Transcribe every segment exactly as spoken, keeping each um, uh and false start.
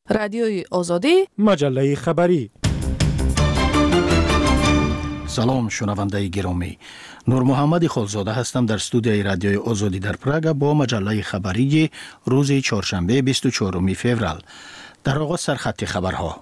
رادیوی آزادی، مجله خبری. سلام شنونده گرامی، نور محمد خالزاده هستم در استودیوی رادیوی آزادی در پراگ با مجله خبری روز چهارشنبه بیست و چهارم فوریه. در آغاز سرخط خبرها.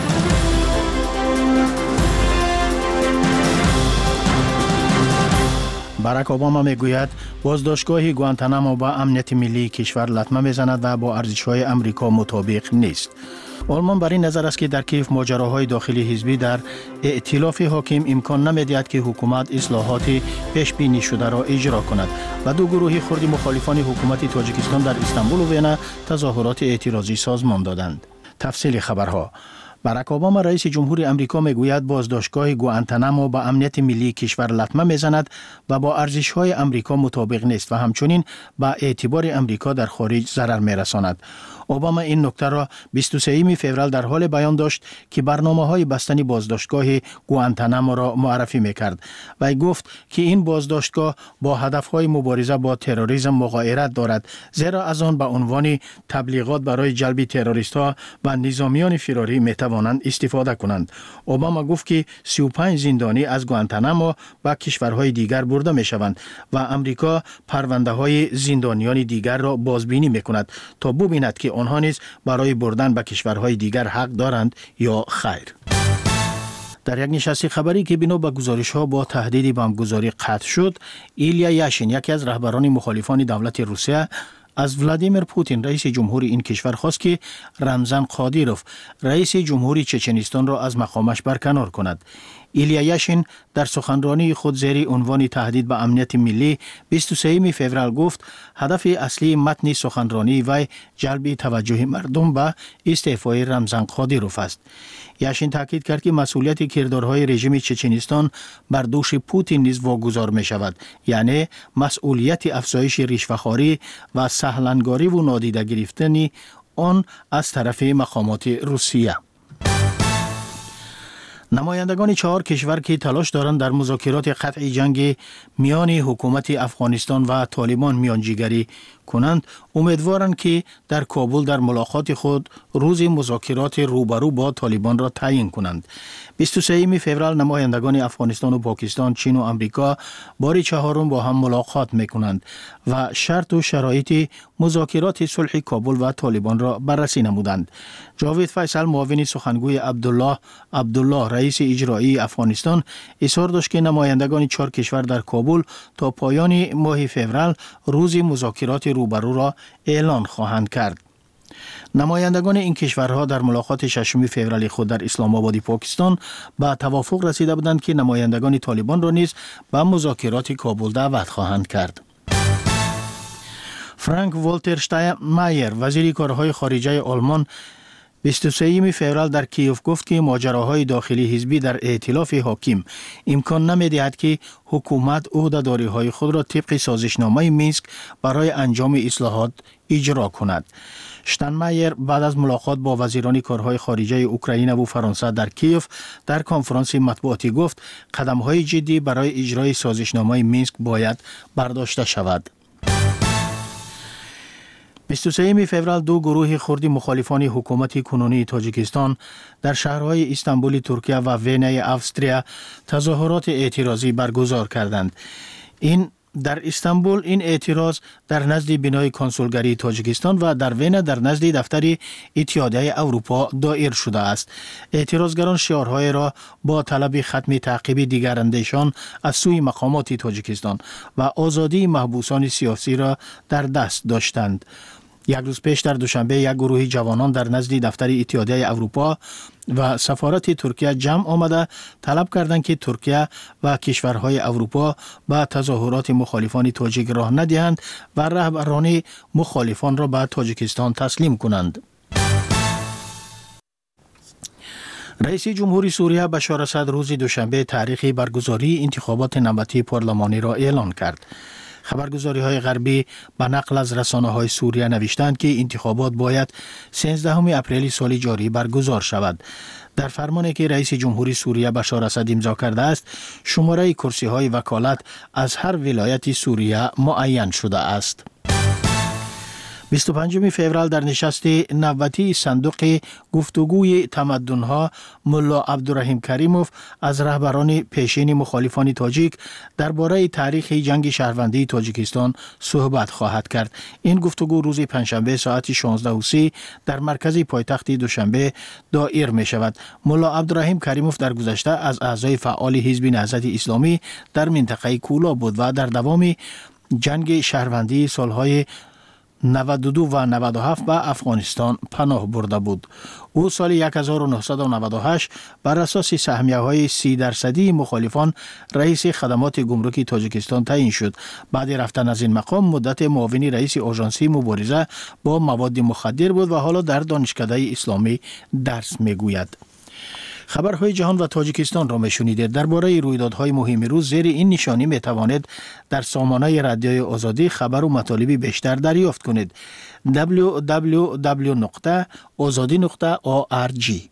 باراک اوباما میگوید بازداشتگاه گوانتانامو با امنیت ملی کشور لطمه میزند و با ارزش‌های آمریکا مطابق نیست. آلمان بر این نظر است که در کیف ماجراهای داخلی حزبی در ائتلاف حاکم امکان نمی‌دهد که حکومت اصلاحات پیش بینی شده را اجرا کند و دو گروه خردی مخالفان حکومت تاجیکستان در استانبول و وینا تظاهرات اعتراضی سازمان دادند. تفصیل خبرها. باراک اوباما رئیس جمهوری آمریکا میگوید بازداشتگاه گوانتانامو با امنیت ملی کشور لطمه میزند و با ارزش‌های آمریکا مطابق نیست و همچنین با اعتبار آمریکا در خارج ضرر میرساند. اوباما این نکته را بیست و سوم فوریه در حال بیان داشت که برنامه‌های بستن بازداشتگاه گوانتانامو را معرفی میکرد و گفت که این بازداشتگاه با هدف‌های مبارزه با تروریسم مغایرت دارد، زیرا از آن به عنوان تبلیغات برای جلب تروریست‌ها و نظامیان فراری میتوانند استفاده کنند. اوباما گفت که سی و پنج زندانی از گوانتانامو به کشورهای دیگر برده میشوند و آمریکا پرونده‌های زندانیان دیگر را بازبینی میکند تا ببیند که آنها نیز برای بردن به کشورهای دیگر حق دارند یا خیر. در یک نشست خبری که بنا به گزارش‌ها با تهدید بمبگذاری قطع شد، ایلیا یاشین یکی از رهبران مخالفان دولت روسیه از ولادیمیر پوتین رئیس جمهوری این کشور خواست که رمزان قادیروف رئیس جمهوری چچنستان را از مقامش برکنار کند. ایلیا یاشین در سخنرانی خود زیر عنوان تهدید به امنیت ملی بیست و سوم فوریه گفت هدف اصلی متن سخنرانی وی جلب توجه مردم به استعفای رمزان قادیروف است. یاشین تاکید کرد که مسئولیت کردارهای رژیم چچنستان بر دوش پوتین نیز واگذار می شود، یعنی مسئولیت افزایش رشوه‌خواری و سهلنگاری و نادیده گرفتن آن از طرف مقامات روسیه. نمایندگان چهار کشور که تلاش دارند در مذاکرات قطع جنگ میان حکومت افغانستان و طالبان میانجیگری کنند، امیدوارند که در کابل در ملاقات خود روز مذاکرات روبرو با طالبان را تعیین کنند. بیست و سوم فوریه نمایندگان افغانستان و پاکستان، چین و آمریکا بار چهارم با هم ملاقات میکنند و شرط و شرایط مذاکرات صلح کابل و طالبان را بررسی نمودند. جاوید فیصل معاون سخنگوی عبدالله عبدالله رئیس اجرایی افغانستان اصرار داشت که نمایندگان چهار کشور در کابل تا پایان ماه فوریه روز مذاکرات روبرو را اعلان خواهند کرد. نمایندگان این کشورها در ملاقات ششم فوریه خود در اسلام آباد پاکستان به توافق رسیده بودند که نمایندگان طالبان را نیز به مذاکرات کابل دعوت خواهند کرد. فرانک والتر شتاینمایر وزیر کارهای خارجه آلمان بیست و سوم فوریه در کیف گفت که ماجراهای داخلی حزبی در ائتلاف حاکم امکان نمی‌دهد که حکومت عهده‌داری‌های خود را طبق سازشنامه مینسک برای انجام اصلاحات اجرا کند. شتاینمایر بعد از ملاقات با وزیران کارهای خارجه اوکراین و فرانسه در کیف در کنفرانس مطبوعاتی گفت قدم‌های جدی برای اجرای سازشنامه مینسک باید برداشته شود. بیست و سوم فوریه دو گروه خردی مخالفان حکومت کنونی تاجیکستان در شهرهای استانبول ترکیه و وینای استریا تظاهرات اعتراضی برگزار کردند. این در استانبول این اعتراض در نزد بنای کنسولگری تاجیکستان و در وینا در نزد دفتر اتحادیه اروپا دایر شده است. اعتراضگران شعارهای را با طلب ختم تعقیب دیگراندیشان از سوی مقامات تاجیکستان و آزادی محبوسان سیاسی را در دست داشتند. یک روز پیش در دوشنبه یک گروه جوانان در نزد دفتر اتحادیه اروپا و سفارت ترکیه جمع آمده طلب کردند که ترکیه و کشورهای اروپا به تظاهرات مخالفان تاجیک راه ندهند و رهبران مخالفان را به تاجیکستان تسلیم کنند. رئیس جمهوری سوریه بشار اسد روز دوشنبه تاریخ برگزاری انتخابات نوبتی پارلمانی را اعلان کرد. خبرگزاری های غربی به نقل از رسانه های سوریه نوشتند که انتخابات باید سیزدهم اپریل سال جاری برگزار شود. در فرمانی که رئیس جمهوری سوریه بشار اسد امضا کرده است، شماره کرسی های وکالت از هر ولایت سوریه معین شده است. بیست و پنجم فوریه در نشست نوبتی صندوق گفتگوی تمدن‌ها ملا عبدالرحیم کریموف از رهبران پیشین مخالفان تاجیک درباره تاریخ جنگ شهروندی تاجیکستان صحبت خواهد کرد. این گفتگو روز پنجشنبه ساعت شانزده و سی در مرکز پایتخت دوشنبه دایر می شود. ملا عبدالرحیم کریموف در گذشته از اعضای فعال حزب نهضت اسلامی در منطقه کولا بود و در دوام جنگ شهروندی سالهای نود و دو و نود و هفت به افغانستان پناه برده بود. او سال هزار و نهصد و نود و هشت بر اساس سهمیه‌های سی درصدی مخالفان رئیس خدمات گمرکی تاجیکستان تعیین شد. بعد رفتن از این مقام مدت معاون رئیس آژانسی مبارزه با مواد مخدر بود و حالا در دانشکده اسلامی درس میگوید. خبرهای جهان و تاجیکستان را میشنیدید. درباره رویدادهای مهم روز زیر این نشانی می توانید در سامانه رادیوی آزادی خبر و مطالبی بیشتر دریافت کنید. دبلیو دبلیو دبلیو نقطه آزادی نقطه او آر جی.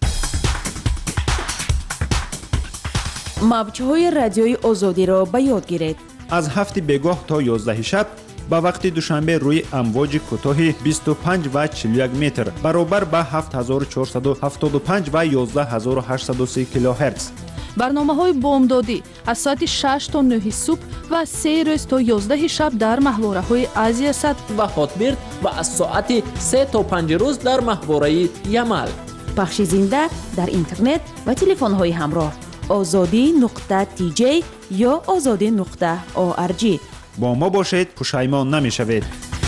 موجهای رادیوی آزادی را به یاد گیرید. از هفت بگاه تا یازده شب با وقت دوشنبه روی امواج کوتاه بیست و پنج و چهل و یک متر برابر به هفت هزار و چهارصد و هفتاد و پنج و یازده هزار و هشتصد و سی کیلوهرتز. برنامه‌های بامدادی از ساعت شش تا نه صبح و سه روز تا یازده شب در محوره‌های آسیا صد و هاتبرد و از ساعت سه تا پنج روز در محوره یمل. پخش زنده در اینترنت و تلفن‌های همراه آزادی نقطه تی جی یا آزادی نقطه او آر جی. با ما باشید، پشیمان نمی‌شوید.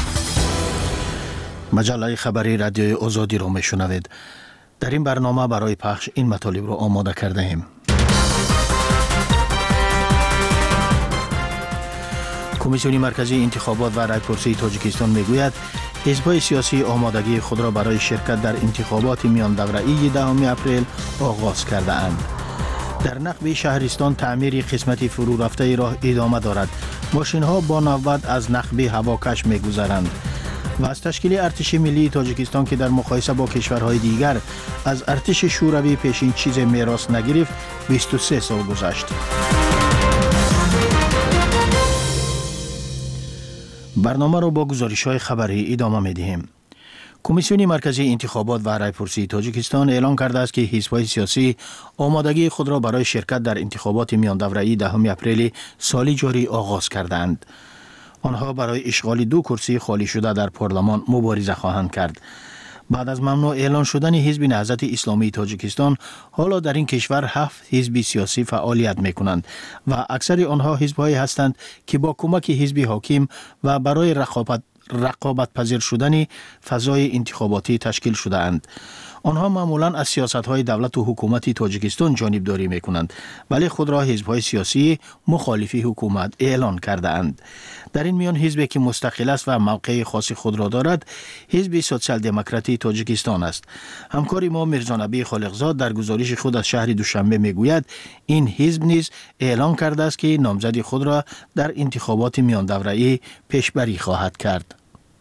مجله خبری رادیوی آزادی را میشنوید. در این برنامه برای پخش این مطالب را آماده کرده ایم. کمیسیون مرکزی انتخابات و رایپرسی تاجیکستان میگوید حزب‌های سیاسی آمادگی خود را برای شرکت در انتخابات میان دوره‌ای دهم اپریل آغاز کرده اند. در نقب شهرستان تعمیر قسمت فرو رفته راه ادامه دارد. ماشین ها با نوبت از نقب هواکش می گذرند. و از تشکیل ارتش ملی تاجیکستان که در مقایسه با کشورهای دیگر از ارتش شوروی پیشین چیز میراث نگرفت بیست و سه سال گذشت. برنامه را با گزارش های خبری ادامه می دهیم. کمیسیون مرکزی انتخابات و رایپرسی تاجیکستان اعلام کرده است که حزب‌های سیاسی آمادگی خود را برای شرکت در انتخابات میان دوره‌ای دهم اپریل سال جاری آغاز کردند. آنها برای اشغال دو کرسی خالی شده در پارلمان مبارزه خواهند کرد. بعد از ممنوع اعلان شدن حزب نهضت اسلامی تاجیکستان، حالا در این کشور هفت حزب سیاسی فعالیت می‌کنند و اکثر آنها حزب‌هایی هستند که با کمک حزب حاکم و برای رقابت رقابت پذیر شدن فضای انتخاباتی تشکیل شده اند. آنها معمولاً از سیاست‌های دولت و حکومت تاجیکستان جانبداری می‌کنند، ولی خود را حزب‌های سیاسی مخالف حکومت اعلان کرده اند. در این میان حزبی که مستقل است و موقع خاص خود را دارد، حزب سوسیال دموکراتی تاجیکستان است. همکار ما میرزا نبی خالقزاد در گزارش خود از شهر دوشنبه میگوید این حزب نیز اعلان کرده است که نامزد خود را در انتخابات میان دوره‌ای پیشبری خواهد کرد.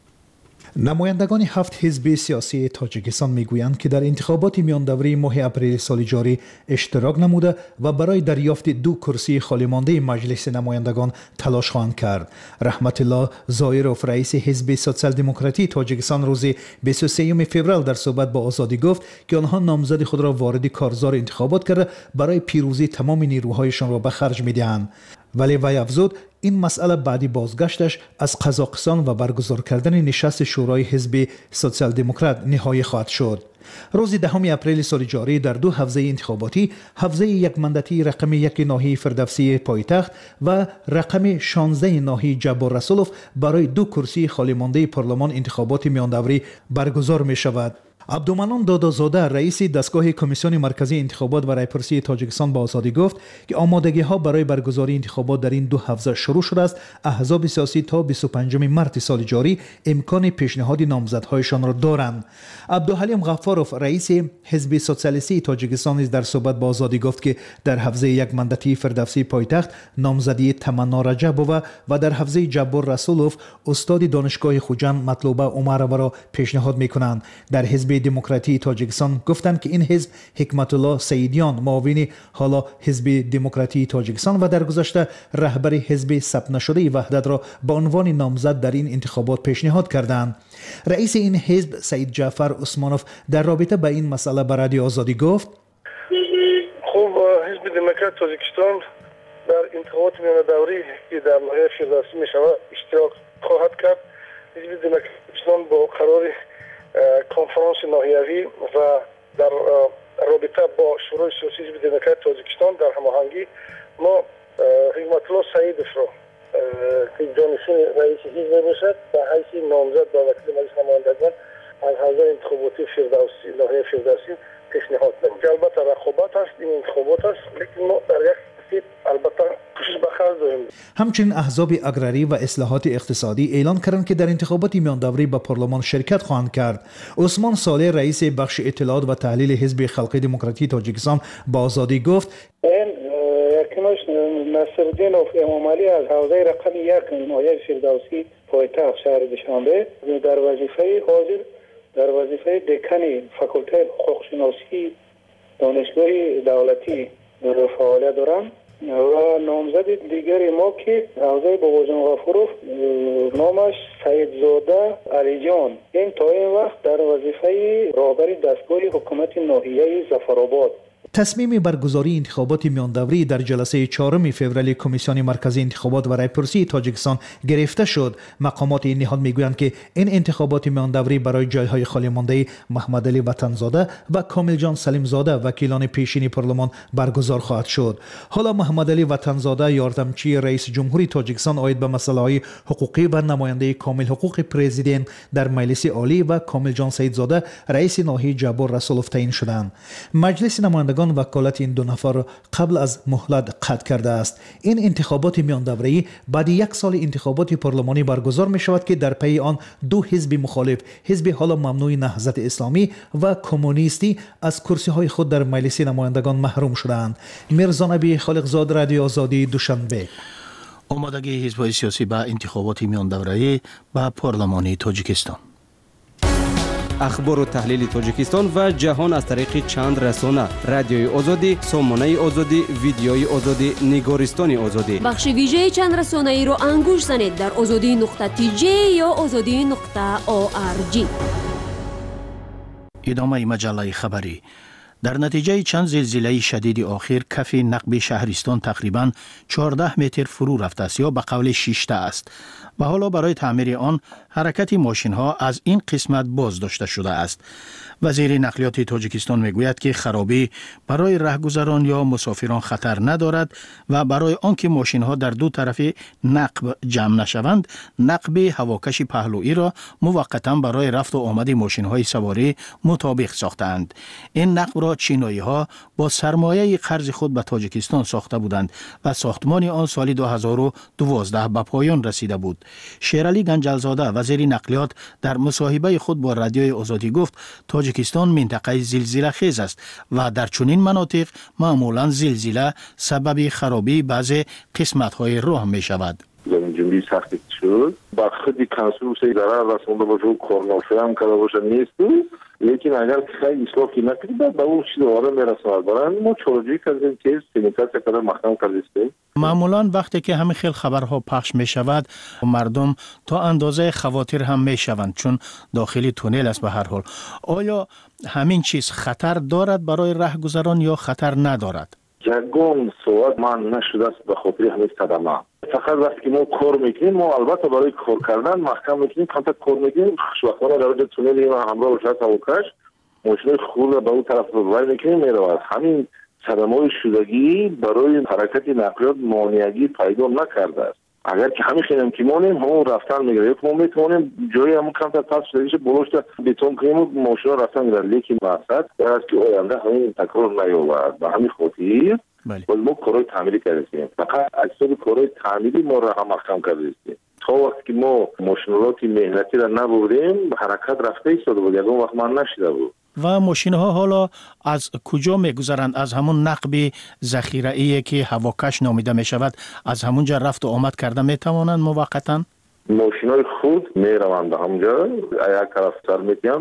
نمایندگان هفت حزب سیاسی تاجیکستان میگویند که در انتخابات میان دوره‌ای ماه اپریل سال جاری اشتراک نموده و برای دریافت دو کرسی خالی مانده مجلس نمایندگان تلاش خواهند کرد. رحمت الله ظاهروف رئیس حزب سوسیال دموکراتی تاجیکستان روز بیست و سوم فوریه در صحبت با آزادی گفت که آنها نامزد خود را وارد کارزار انتخابات کرده برای پیروزی تمام نیروهایشان را به خرج میدهند. ولی وی افزود این مسئله بعدی بازگشتش از قزاقستان و برگزار کردن نشست شورای حزب سوسیال دموکرات نهایی خواهد شد. روز دهم اپریل سال جاری در دو حوزه انتخاباتی، حوزه یک مندتی رقم یک ناحیه فردوسی پایتخت و رقم شانزده ناحیه جبار رسولوف برای دو کرسی خالی مانده پارلمان انتخابات میان دوره‌ای برگزار می شود. عبدالمنان دادازاده رئیس دستگاه کمیسیون مرکزی انتخابات و رایپرسی تاجیکستان با آزادی گفت که آمادگی ها برای برگزاری انتخابات در این دو حوزه شروع شده است. احزاب سیاسی تا بیست و پنجم مارس سال جاری امکان پیشنهاد نامزدهایشان را دارند. عبدالحلیم غفاروف رئیس حزب سوسیالیستی تاجیکستان نیز در صحبت با آزادی گفت که در حوزه یک مندتی فردوسی پایتخت نامزدی تمنا رجبووا و در حوزه جبار رسولوف استاد دانشگاه خوجند مطلوبه عمرova را پیشنهاد میکنند. در حزب حزب دموکراتی تاجیکستان گفتند که این حزب حکمت الله سیدیان معاون حالا حزب دموکراتی تاجیکستان و در گذشته رهبر حزب ثبت نشده وحدت را به عنوان نامزد در این انتخابات پیشنهاد کردند. رئیس این حزب سید جعفر عثمانوف در رابطه با این مسئله به رادیو آزادی گفت: خب حزب دموکرات تاجیکستان در انتخابات میان دوری که در لایحه فردوسی می شود اشتراک خواهد کرد. حزب دموکرات تاجیکستان با قرار کنفرانس ناحیوی و در رابطه با شورای سیاسی حزب دموکرات تاجیکستان در هماهنگی ما حکمت الله سیدیف را که جانشین رئیس حزب باشد و حیث نامزد به وکیل مجلس نمایندگان از حوزه انتخاباتی فردوسی ناحیه فردوسی پیشنهاد نمود. البته رقابت است، این انتخابات است، لیکن ما در یک سیت البته کوشش به خرج داریم. همچنین احزاب اگراری و اصلاحات اقتصادی اعلان کردند که در انتخابات میان دوری به پارلمان شرکت خواهند کرد. عثمان صالح رئیس بخش اطلاعات و تحلیل حزب خلق دموکراتی تاجیکستان با آزادی گفت: یکمش نصرالدین امام علی از حوزه رقم یک ناحیه فردوسی پایتخت شهر دوشنبه در وظیفه حاضر در وظیفه دکان فاکولته حقوق شناسی دانشگاه دولتی فعالیت دارم و نامزد دیگری ما که حوزه باباجان غفوروف نامش سیدزاده علی جان، این تا این وقت در وظیفه رهبر دستگاه حکومت ناحیه ظفرآباد. تصمیم برگزاری انتخابات میان دوری در جلسه چهارم فوریه کمیسیون مرکزی انتخابات و رایپرسی تاجیکستان گرفته شد. مقامات این نهاد میگویند که این انتخابات میان دوری برای جایهای خالی مانده محمد علی وطنزاده و کامل جان سلیم زاده وکیلان پیشین پارلمان برگزار خواهد شد. حالا محمد علی وطنزاده یاردمچی رئیس جمهوری تاجیکستان آید به مسائل حقوقی و نماینده کامل حقوق پرزیدنت در مجلس عالی و کامل جان سیدزاده رئیس ناحیه جبار رسولوف تعیین شدند. مجلس نمایندگان وکالت این دو نفر قبل از مهلت قطع کرده است. این انتخابات میان دوره‌ای بعد یک سال انتخابات پارلمانی برگزار می شود که در پی آن دو حزب مخالف، حزب حالا ممنوع نهضت اسلامی و کمونیستی، از کرسی های خود در مجلس نمایندگان محروم شدند. میرزا نبی خالقزاد، رادیو آزادی، دوشنبه. آمادگی حزب‌های سیاسی به انتخابات میان دوره‌ای به پارلمانی تاجیکستان. اخبار و تحلیل تاجیکستان و جهان از طریق چند رسانه: رادیوی آزادی، سامانه آزادی، ویدیوی آزادی، نگارستان آزادی. بخش ویژه چند رسانه ای رو انگوش زنید در آزادی نقطه تی جی یا آزادی نقطه او آر جی. ادامه مجله خبری. در نتیجه چند زلزله شدید آخر کف نقب شهرستان تقریباً چهارده متر فرو رفته است یا به قول شیشته است و حالا برای تعمیر آن حرکت ماشین ها از این قسمت باز داشته شده است. وزیر نقلیات تاجیکستان میگوید که خرابی برای رهگذران یا مسافران خطر ندارد و برای آنکه ماشین ها در دو طرف نقب جمع نشوند، نقب هواکش پهلویی را موقتا برای رفت و آمد ماشین های سواری مطابق ساختند. این نقب را چینایی ها با سرمایه قرض خود به تاجیکستان ساخته بودند و ساختمان آن سال دو هزار و دوازده به پایان رسیده بود. شیرعلی گنجلزاده وزیر نقلیات در مصاحبه خود با رادیوی آزادی گفت تاجیکستان منطقه زلزله خیز است و در چنین مناطق معمولا زلزله سبب خرابی بعضی قسمت‌های راه می شود. زمین جنبی سختی شد با خودی کنسروسی ضرر رسونده باشه و کارنافی هم کرده باشه نیست، لیکن اگر خیلی اصلاح کی نکنید به اون چیز دوباره میرسه. برای ما چارجویی کردیم که سینیتاسیا کردن محکم کردیم. معمولا وقتی که همین خیل خبرها پخش می شود مردم تا اندازه خواطر هم می شوند چون داخلی تونل است. به هر حال آیا همین چیز خطر دارد برای رهگذران یا خطر ندارد؟ یگان سوال من نشده است به خاطر همین صدمه. فقط وقتی که ما کار میکنیم ما البته برای کار کردن محکم میکنیم، کمتر کار میکنیم خوشبختانه در وجه تونلی و همراه باشد هواکش ماشین خورد به اون طرف رو میکنیم میرود. همین صدمه شدگی برای حرکت نقلیات مانعی پیدا نکرده است. اگر که همین خیلی که مانیم همون رفتن میگیره، ما میتونیم جایی همون کمتر پس شدگیش بلوشت بیتون کنیم و ماشین رفتن میگیره، لیکن مقصد است که آینده همین تکرار نیاورد. به همین خاطر باز ما کارهای تعمیری کردیم، فقط اجزای کارهای تعمیری ما را هم محکم کردیم. تا وقتی که ما ماشینالات مهنتی را نبردیم حرکت رفته ایستاده بود، یکم وقت من نشیده بود. و ماشین ها حالا از کجا میگذرند؟ از همون نقب ذخیره‌ای که هواکش نامیده می شود از همونجا رفت و آمد کرده می توانند موقتا؟ ماشین های خود می روند به همونجا، یک طرف سر میتیم با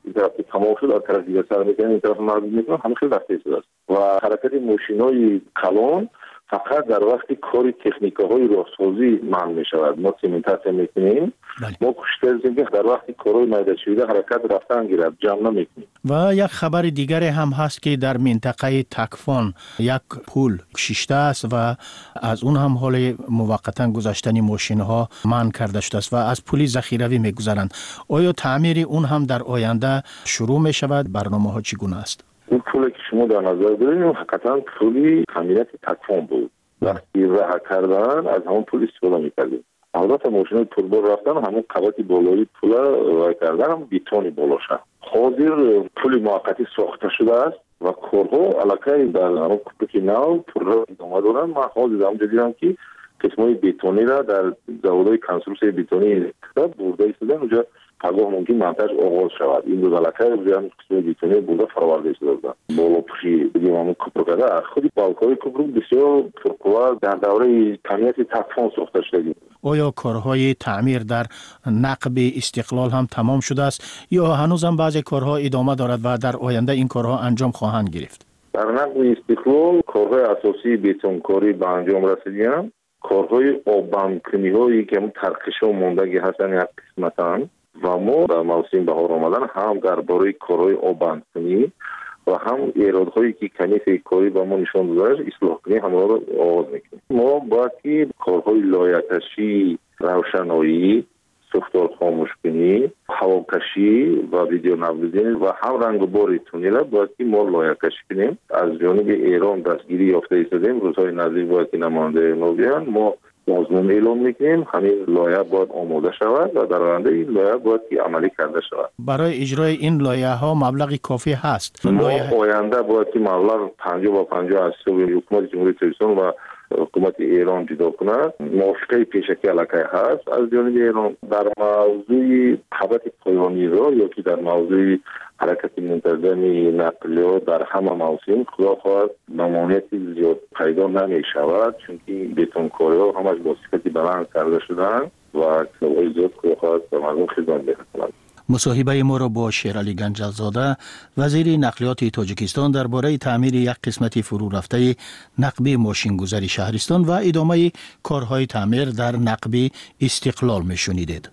این طرف تمام شد، از طرف دیگه سر میکنن، این طرف مربوط میکنن، همه خیلی رفته شده است و حرکت ماشینای کلان فقط در وقتی کاری تکنیک‌های راهسازی ممنوع می‌شود. ما سیمنتاسیون می‌کنیم، ما کوشش می‌کنیم که در وقتی کارهای میدانشویی حرکت رفتن گیرد جمع نمی‌کنیم. و یک خبر دیگری هم هست که در منطقه تکفان یک پول شیشته است و از اون هم حال موقتا گذاشتن ماشین‌ها منع کرده شده است و از پول ذخیروی می‌گذرند. آیا تعمیر اون هم در آینده شروع می‌شود؟ برنامه‌ها چگونه است؟ این پولی که شما در نظر دارید حقیقتا پولی امنیت تکفان بود. وقتی رها کردن از همون پول استفاده می‌کردیم. البته ماشین پربار رفتن همون قبط بالایی پول رها کردن هم بیتونی بالاشه. حاضر پول موقتی ساخته شده است و کارها علاقه در همون کوپک نو پر را ادامه دارن. من حاضر هم دیدم که قسمای بیتونی را در زوادهای کنسترکسیون بیتونی برده ایستادن اونجا پگاه ممکن منتج آغاز شود. این دو علاقه هم قسمای بیتونی برده فراورده ایستاده. بالا پوشی بگیم همون کوپرکده خودی بالکای کوپرک بسیار پرقوه در دوره امنیت تکفان ساخته شده. آیا کارهای تعمیر در نقب استقلال هم تمام شده است یا هنوز هم بعضی کارها ادامه دارد و در آینده این کارها انجام خواهند گرفت؟ در نقب استقلال کارهای اساسی بیتونکاری به انجام رسیدند. کارهای آببندکنی هایی که همون ترکش و ماندگی هستن یک قسمتن و ما در موسم بهار آمدن هم درباره کارهای آببندکنی و هم ایرادهایی که کمیته کاری به ما نشان داده اصلاح کنی همه را آغاز میکنیم. ما باید که کارهای لایه‌کشی، روشنایی، سوختار خاموش کنی، هواکشی و ویدیو نویزی و هم رنگ و بار تونیل باید که ما لایه‌کشی کنیم. از جانب ایران دستگیری یافته ایستادیم. روزهای نزدیک باید که نماینده ما بیان، ما مضمون اعلام میکنیم همین لایحه باید آماده شود و در آینده این لایحه باید که عملی کرده شود. برای اجرای این لایحه ها مبلغی کافی هست؟ ما آینده باید که مبلغ پنجاه و پنجاه از حکومت جمهوری ترکستان و حکومت ایران جدا کند. موافقه پیشکی علاقه هست از جانب ایران در موضوع حبت پایانی را یا که در موضوع حرکت منتظم نقلیات در همه موسم خدا خواهد ممانعت زیاد پیدا نمی شود، چون که بیتونکاری ها همش با صفت بلند کرده شدن و سوای زیاد خدا خواهد به مردم خدمت می‌کنند. مصاحبه ما را با شیرعلی گنجزاده وزیر نقلیات تاجیکستان درباره تعمیر یک قسمت فرو رفته نقب ماشینگذاری شهرستان و ادامه کارهای تعمیر در نقب استقلال میشنیدید.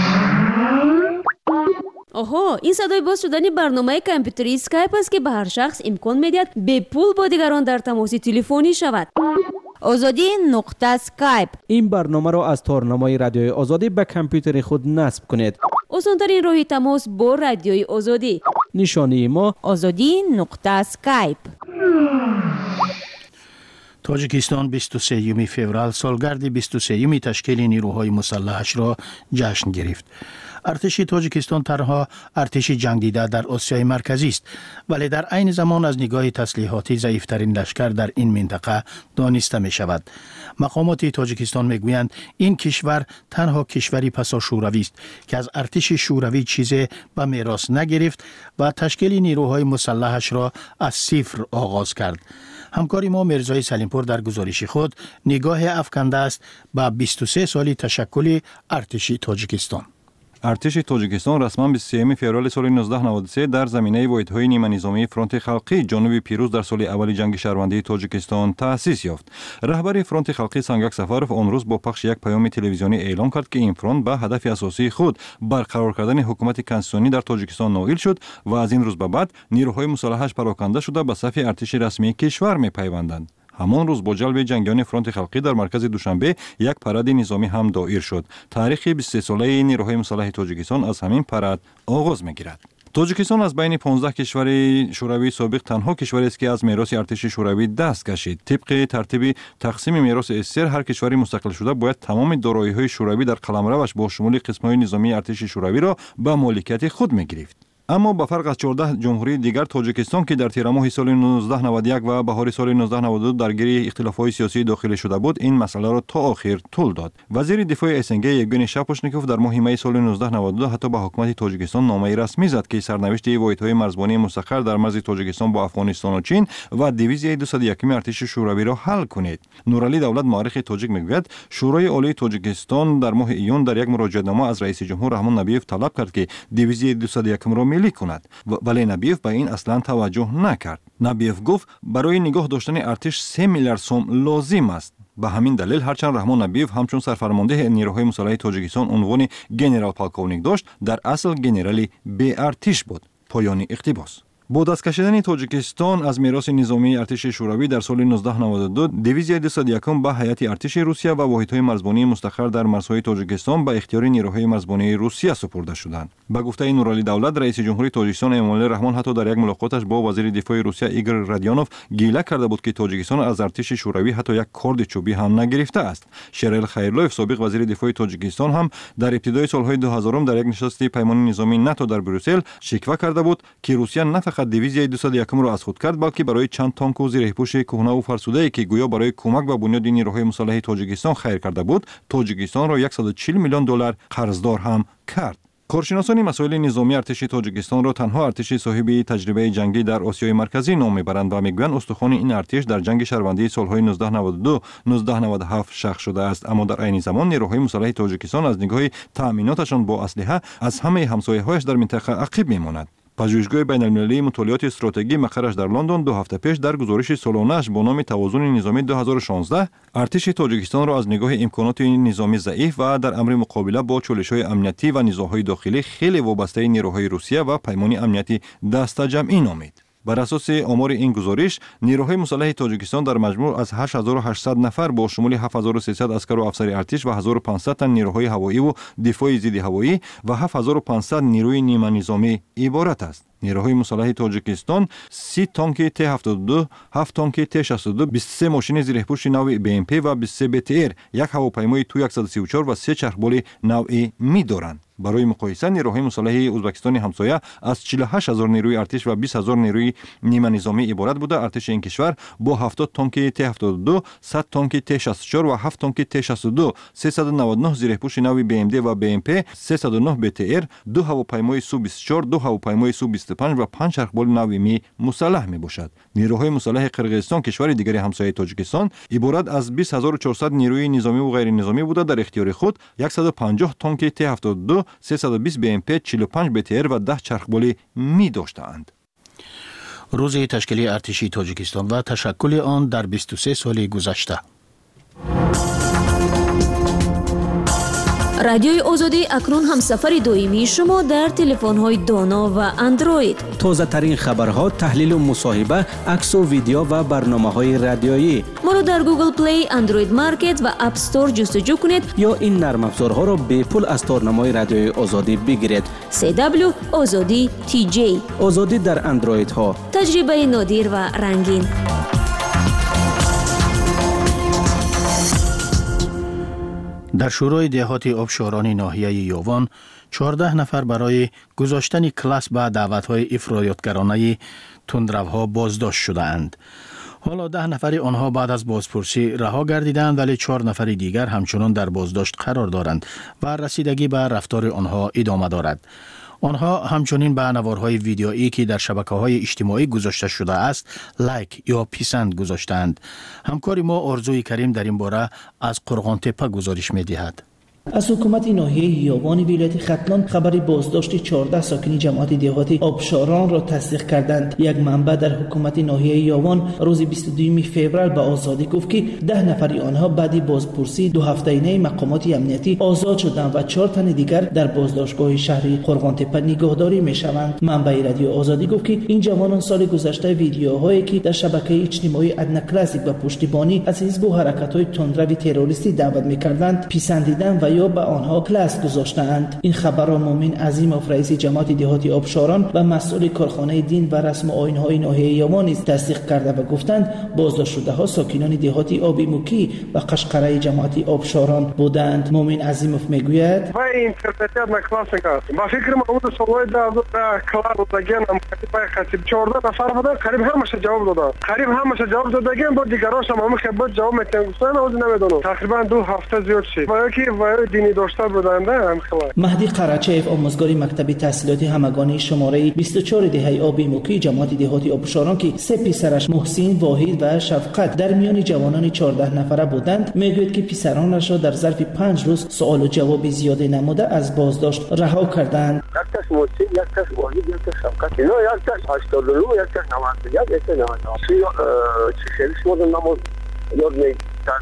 آها، این صدای باز شدن برنامه کامپیوتری اسکایپ است که به هر شخص امکان میدهد به پول با دیگران در تماس تلفنی شود. آزادی نقطه اسکایپ. این برنامه را از تارنمای رادیوی آزادی به کامپیوتر خود نصب کنید. آسان‌ترین راه تماس با رادیوی آزادی. نشانی ما آزادی نقطه اسکایپ. تاجیکستان بیست و سوم فوریه سالگرد بیست و سوم تشکیل نیروهای مسلحش را جشن گرفت. ارتش تاجیکستان تنها ارتش جنگ دیده در آسیای مرکزی است، ولی در عین زمان از نگاه تسلیحاتی ضعیفترین لشکر در این منطقه دانسته می شود. مقامات تاجیکستان می گویند این کشور تنها کشوری پسا شوروی است که از ارتش شوروی چیزی به میراث نگرفت و تشکیل نیروهای مسلحش را از صفر آغاز کرد. همکاری ما مرزای سلیمپور در گزارش خود نگاه افکنده است به بیست و سه سالی تشکل ارتش تاجیکستان. ارتش تاجیکستان رسما بیست و سوم فوریه سال نوزده نود و سه در زمینه واحدهای نیمه نظامی فرانت خلقی جنوب پیروز در سال اول جنگ شهروندی تاجیکستان تأسیس یافت. رهبر فرانت خلقی سنگک سفرов آن روز با پخش یک پیام تلویزیونی اعلام کرد که این فرانت به هدف اساسی خود برقرار کردن حکومت کنستیتوسیونی در تاجیکستان نائل شد و از این روز به بعد نیروهای مسلحش پراکنده شده به صف ارتش رسمی کشور می‌پیوندند. همان روز با جلب جنگیان فرانت خلقی در مرکز دوشنبه یک پرد نظامی هم دایر شد. تاریخ بیست و سه ساله نیروهای مسلح تاجیکستان از همین پرد آغاز می‌گیرد. تاجیکستان از بین پانزده کشور شوروی سابق تنها کشوری است که از میراث ارتش شوروی دست کشید. طبق ترتیب تقسیم میراث اسر هر کشوری مستقل شده باید تمام دارایی‌های شوروی در قلمروش با شمول قسم‌های نظامی ارتش شوروی را به مالکیت خود می‌گرفت. اما با فرق از چهارده جمهوری دیگر تاجیکستان که در تیر ماه سال نوزده نود و یک و بهار سال نوزده نود و دو درگیر اختلافات سیاسی داخلی شده بود، این مسئله را تا آخر طول داد. وزیر دفاع اسنگ یگین شپوشنیکوف در ماه می سال نوزده نود و دو حتی به حکومت تاجیکستان نامه رسمی زد که سرنوشت واحدهای مرزبانی مستقر در مرز تاجیکستان با افغانستان و چین و دیویزیون دویست و یک ارتش شوروی را حل کنید. نورعلی دولت مورخ تاجیک میگوید شورای عالی تاجیکستان در ماه ایون در یک مراجعه‌نامه از رئیس جمهور رحمان نبیف طلب کرد که دیویزیون دویست و یک را داخلی کند، ولی نبیف به این اصلا توجه نکرد. نبیف گفت برای نگاه داشتن ارتش سه میلیارد سوم لازم است. به همین دلیل هرچند رحمان نبیف همچون سرفرمانده نیروهای مسلح تاجیکستان عنوان گنرال پالکونیک داشت، در اصل گنرالی بی ارتش بود. پایان اقتباس. با دست کشیدن تاجیکستان از میراث نظامی ارتش شوروی در سال نوزده نود و دو، دیویزیای دویست و یک به هیئت ارتش روسیه و واحدهای مرزبانی مستقر در مرزهای تاجیکستان به اختیار نیروهای مرزبانی روسیه سپرده شدند. به گفته نورعلی دولت، رئیس جمهوری تاجیکستان امامعلی رحمان حتی در یک ملاقاتش با وزیر دفاع روسیه ایگور رادیانوف گیله کرده بود که تاجیکستان از ارتش شوروی حتی یک کارد چوبی هم نگرفته است. شریل خیرلوف، سابق وزیر دفاع تاجیکستان، هم در ابتدای سالهای دو هزار در یک نشست پیمان نظامی ناتو در بروسل شکوه کرده بود که روسیه نه فقط دیویزیای دویست و یک را از خود کرد، بلکه برای چند تانک و زیرپوش کهنه و فرسوده که گویا برای کمک به بنیاد نیروهای مسلح تاجیکستان خیر کرده بود، تاجیکستان را صد و چهل میلیون دلار قرضدار هم کرد. کارشناسان مسائل نظامی ارتش تاجیکستان را تنها ارتش صاحب تجربه جنگی در آسیای مرکزی نام میبرند و میگویند استخوان این ارتش در جنگ شهروندی سالهای نوزده نود و دو نوزده نود و هفت شق شده است، اما در عین زمان نیروهای مسلح تاجیکستان از نگاه تأمیناتشان با اسلحه از همه همسایه‌هایش در منطقه عقب میماند. پژوهشگاه بین‌المللی مطالعات استراتژی مقرش در لندن دو هفته پیش در گزارش سالانه‌اش با نام توازن نظامی دو هزار و شانزده ارتش تاجیکستان را از نگاه امکانات نظامی ضعیف و در امر مقابله با چالش‌های امنیتی و نزاع‌های داخلی خیلی وابسته نیروهای روسیه و پیمان امنیتی دست جمعی نامید. بر اساس آمار این گزارش، نیروهای مسلح تاجیکستان در مجموع از هشت هزار و هشتصد نفر با شمول هفت هزار و سیصد عسکر و افسر ارتش و هزار و پانصد تن نیروهای هوایی و دفاع ضد هوایی و هفت هزار و پانصد نیروی نیمه نظامی عبارت است. نیروهای مسلح تاجیکستان سی تانک تی هفتاد و دو، هفت تانک تی شصت و دو، بیست و سه ماشین زیرپوش نوع بی ام پی و بیست و سه بی تی ار، یک هواپیمای تو صد و سی و چهار و سه چرخبال نوعی می دارند. برای مقایسه نیروهای مسلح ازبکستان همسایه از چهل و هشت هزار نیروی ارتش و بیست هزار نیروی نیمه نظامی عبارت بوده. ارتش این کشور با هفتاد تانک تی هفتاد و دو، صد تانک تی شصت و چهار و هفت تانک تی شصت و دو، سیصد و نود و نه زیرپوش نوع بی ام دی و بی ام پی، سیصد و نه بی تی ار، دو هواپیمای سو بیست و چهار، دو هواپیمای سو بیست و پنج و پنج چرخبال نوع می مسلح می باشد. نیروهای مسلح قرقیزستان، کشور دیگر همسایه تاجیکستان، عبارت از بیست هزار و چهارصد نیروی نظامی و غیر نظامی بوده. در اختیار خود صد و پنجاه تانک تی هفتاد و دو، سیصد و بیست بی ام پی، چهل و پنج بی تی ار و ده چرخبال می داشتند. روز تشکیل ارتش تاجیکستان و تشکل آن در بیست و سه سال گذشته. رادیوی آزادی اکنون همسفر دائمی شما در تلفن‌های دانا و اندروید. تازه ترین خبرها، تحلیل و مصاحبه، عکس و ویدیو و برنامه‌های رادیویی. ما را در گوگل پلی، اندروید مارکت و اپ استور جستجو کنید یا این نرم افزارها را به پول از تارنمای رادیوی آزادی بگیرید. سی دبلیو آزادی تی جی. آزادی در اندروید ها. تجربه نادر و رنگین. در شورای دهات آبشارانی ناحیه یاوان چهارده نفر برای گذاشتن کلاس به دعوت‌های افراطگرانه تندروها بازداشت شده‌اند. حالا ده نفر آنها بعد از بازپرسی رها گردیدند، ولی چهار نفر دیگر همچنان در بازداشت قرار دارند و رسیدگی به رفتار آنها ادامه دارد. آنها همچنین به نوارهای ویدیویی که در شبکه‌های اجتماعی گذاشته شده است لایک یا پیسند گذاشتند. همکار ما آرزوی کریم در این باره از قرغانتپه گزارش می‌دهد. از حکومت ناحیه یاوان ولایت ختلان خبر بازداشت چهارده ساکن جماعت دهاتی آبشاران را تصدیق کردند. یک منبع در حکومت ناحیه یاوان روز بیست و دو فوریه به آزادی گفت که ده نفر آنها بعد بازپرسی دو هفته‌ای مقامات امنیتی آزاد شدند و چهار تن دیگر در بازداشتگاه شهر قرغانتپه نگهداری میشوند. منبع رادیو آزادی گفت که این جوانان سال گذشته ویدیوهایی که در شبکه اجتماعی ادنا کلاسیک و پشتیبانی از حزب و حرکت‌های تندرو تروریستی دعوت می‌کردند پسندیدن و یا به آنها کلاس گذاشتند. این خبر را مومن عظیموف رئیس جماعت دهاتی آبشاران و مسئول کارخانه دین و رسم و آیین‌های ناحیه یاوان نیز تصدیق کرده و گفتند بازداشت شده‌ها ساکنان دهاتی آبی موکی و قشقره جماعت آبشاران بودند. مومن عظیموف میگوید این ترتیب نکلاسیکا با فکر ما بود سوال دا کلار دادن هم خطیب چهارده نفر بودن قریب همش جواب دادن قریب همش جواب دادن با دیگراش هم هم خبر جواب میتونن و نمیدونن تقریبا دو هفته زیاد شد و یکی باوری دینی داشته بودند همخواه. مهدی قرچیف آموزگار مکتب تحصیلات همگانی شماره بیست و چهار دهه آبی موکی جماعت دهاتی آبشاران که سه پسرش محسن، واحد و شفقت در میان جوانان چهارده نفره بودند میگوید که پسرانش را در ظرف پنج روز سوال و جواب زیاده نموده از بازداشت رها کردند. یک تاش محسن، یک تاش واحد، یک تاش شفقت، اینا یک تاش هشتاد و نه، یک تاش نود و یک، یک تاش نود و نه. چه خیلی شما نماز یاد میگیرند.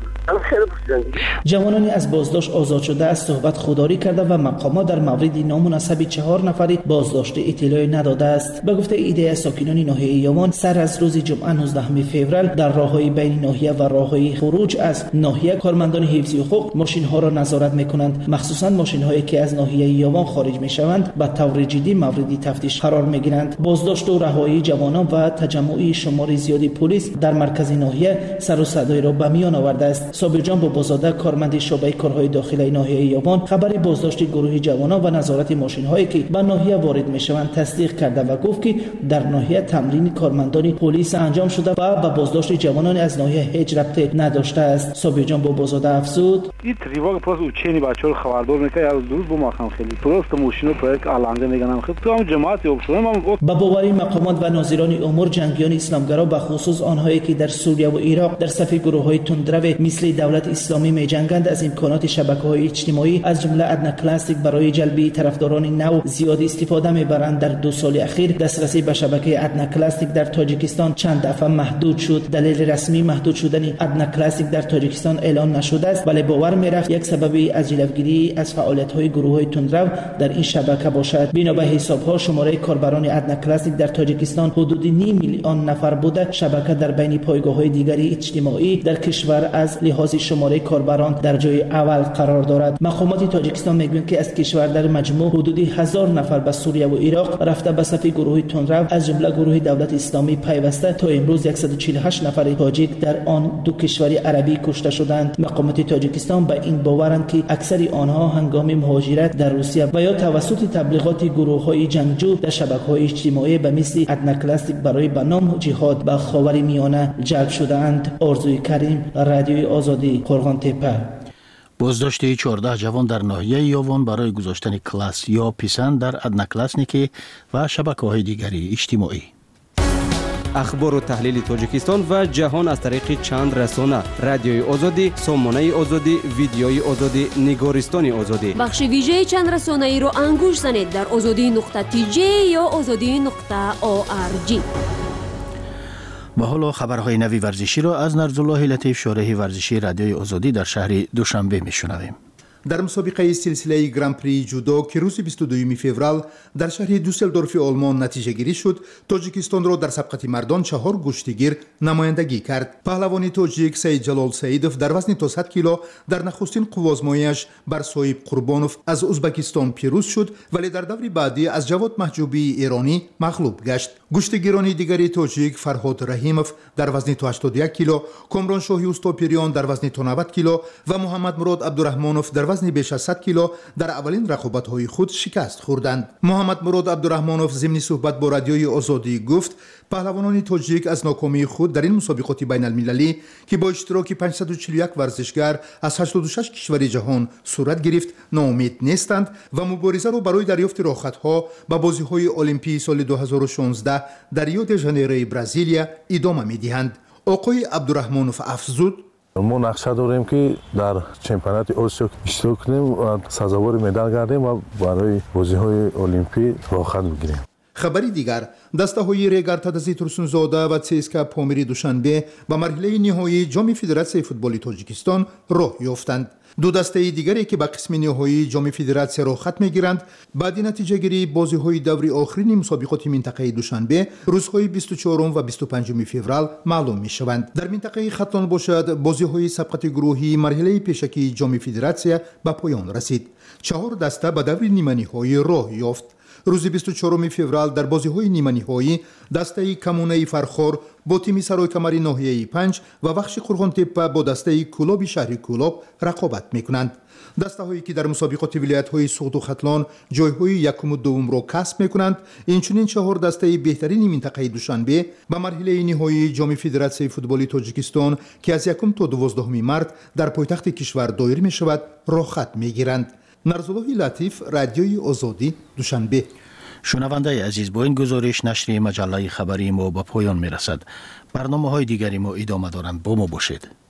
جوانانی از بازداشت آزاد شده از صحبت خودداری کرده و مقامات در مورد نامناسب چهار نفری بازداشت اطلاعی نداده است. به گفته ایده ساکنان ناحیه یاوان، سر از روز جمعه نوزدهم فوریه در راههای بین ناحیه و راههای خروج از ناحیه کارمندان حفظی حقوق ماشین ها را نظارت میکنند، مخصوصا ماشین هایی که از ناحیه یاوان خارج میشوند به طور جدی مورد تفتیش قرار میگیرند. بازداشت و رهایی جوانان و تجمع شمار زیادی پلیس در مرکز ناحیه سر و صدای را به میان آورده است. صابر جان بابازاده، کارمند شعبه کارهای داخلی ناحیه یاوان، خبر بازداشت گروه جوانان و نظارت ماشین هایی که به ناحیه وارد میشوند تصدیق کرده و گفت که در ناحیه تمرین کارمندان پلیس انجام شده و به بازداشت جوانان از ناحیه هیچ ربطی نداشته است. صابر جان بابازاده افزود: این تریواگ پس اوچینی بچه‌ها خبردار میکنه از روز با ماخم خیلی درست ماشین رو پایک علنگه میگنم خب تو هم جماعت اوبشون ما با باوری مقامات و ناظران امور جنگیان اسلامگرا به خصوص آنهایی که در سوریه و عراق در صف گروه‌های تندرو مثل دولت اسلامی می‌جنگند از امکانات شبکه‌های اجتماعی از جمله ادنا کلاسیک برای جلب طرفداران نو زیاد استفاده می‌برند. در دو سال اخیر دسترسی به شبکه ادنا کلاسیک در تاجیکستان چند دفعه محدود شد. دلیل رسمی محدود شدن ادنا کلاسیک در تاجیکستان اعلان نشده است، ولی باور می‌رفت یک سبب از جلوگیری از فعالیت‌های گروه‌های تندرو در این شبکه باشد. بنا به حساب‌ها شماره کاربران ادنا کلاسیک در تاجیکستان حدود نیم میلیون نفر بوده. شبکه در بین پایگاه‌های دیگری اجتماعی در کشور از لحاظ شماره کاربران در جای اول قرار دارد. مقامات تاجیکستان میگویند که از کشور در مجموع حدود هزار نفر به سوریه و عراق رفته به صف گروه تندرو از جمله گروه دولت اسلامی پیوسته. تا امروز صد و چهل و هشت نفر تاجیک در آن دو کشور عربی کشته شدند. مقامات تاجیکستان به این باورند که اکثر آنها هنگام مهاجرت در روسیه و یا توسط تبلیغات گروه‌های جنگجو در شبکه‌های اجتماعی به مثل ادنا کلاسیک برای به نام جهاد به خاورمیانه جلب شده‌اند. آرزوی کریم، رادیوی آزادی، قرغان تپه. بازداشت چهارده جوان در ناحیه یاوان برای گذاشتن کلاس یا پیسند در ادنا کلاسنیکی و شبکه‌های دیگری اجتماعی. اخبار و تحلیل تاجیکستان و جهان از طریق چند رسانه: رادیوی آزادی، سامانه آزادی، ویدیوی آزادی، نگارستان آزادی. بخش ویژه چند رسانه ای رو انگوش زنید در آزادی نقطه تی جی یا آزادی نقطه او آر جی. و حالا خبرهای نوی ورزشی را از نرزالله لطیف، شارح ورزشی رادیوی آزادی در شهر دوشنبه میشنویم. در مسابقه سلسله گران پری جودو که روز بیست و دوم فوریه در شهر دوسلدورف آلمان نتیجه گیری شد، تاجیکستان را در سبقت مردان چهار گشتگیر نمایندگی کرد. پهلوان تاجیک سید جلال سیدوف در وزن تا صد کیلو در نخستین قوازمایش بر صاحب قربانوف از ازبکستان پیروز شد، ولی در دور بعدی از جواد محجوبی ایرانی مغلوب گشت. گشتگیران دیگری تاجیک فرهاد رحیموف در وزن تا هشتاد و یک کیلو، کامران شاهی اوستاپیریان در وزن تا نود کیلو و محمد مراد عبدالرحمانوف در وزن بیش از صد کیلو در اولین رقابت‌های خود شکست خوردند. محمد مراد عبدالرحمانوف ضمن صحبت با رادیوی آزادی گفت پهلوانان تاجیک از ناکامی خود در این مسابقات بین المللی که با اشتراک پانصد و چهل و یک ورزشگر از هشتاد و شش کشور جهان صورت گرفت ناامید نیستند و مبارزه را برای دریافت راحت‌ها به بازی‌های المپی سال دو هزار و شانزده در ریو د ژانیرو برزیلیا ادامه می‌دهند. آقای عبدالرحمانوف افزود ما نقشه داریم که در چمپیونات آسیا اشتراک کنیم و سزاوار مدال گردیم و برای بازی‌های المپی راحت بگیریم. خبری دیگر، دسته‌های ریگر تدزی ترسونزاده و سیسکا پامیری دوشنبه به مرحله نهایی جام فدراسیون فوتبال تاجیکستان راه یافتند. دو دسته دیگری که به قسم نهایی جام فدراسیون راه خط می‌گیرند، بعد نتیجه گیری بازی‌های دور آخرین مسابقات منطقه دوشنبه روزهای بیست و چهارم و بیست و پنجم فوریه معلوم می‌شوند. در منطقه خطان باشد بازی‌های سبقت گروهی مرحله پیشکی جام فدراسیون به پایان رسید. چهار دسته به دور نیمه نهایی راه یافت. روز بیست و چهارم فوریه در بازی‌های نیمه نهایی دسته کمونه فرخور با تیم سرای کمری ناحیه پنج و بخش قرغان تپه با دسته کلاب شهر کلاب رقابت می‌کنند. دسته‌هایی که در مسابقات ولایت‌های سوخت و ختلان جای‌های یکم و دوم را کسب می‌کنند، اینچنین چهار دسته بهترین منطقه دوشنبه به مرحله نهایی جام فدراسیون فوتبال تاجیکستان که از یکم تا دوازدهم مارس در پایتخت کشور دایر می‌شود راه خط می‌گیرند. نرزالله لطیف، رادیوی آزادی، دوشنبه. شنونده عزیز، با این گزارش نشر مجله خبری ما به پایان می‌رسد. برنامه‌های دیگری ما ادامه دارند. با ما باشید.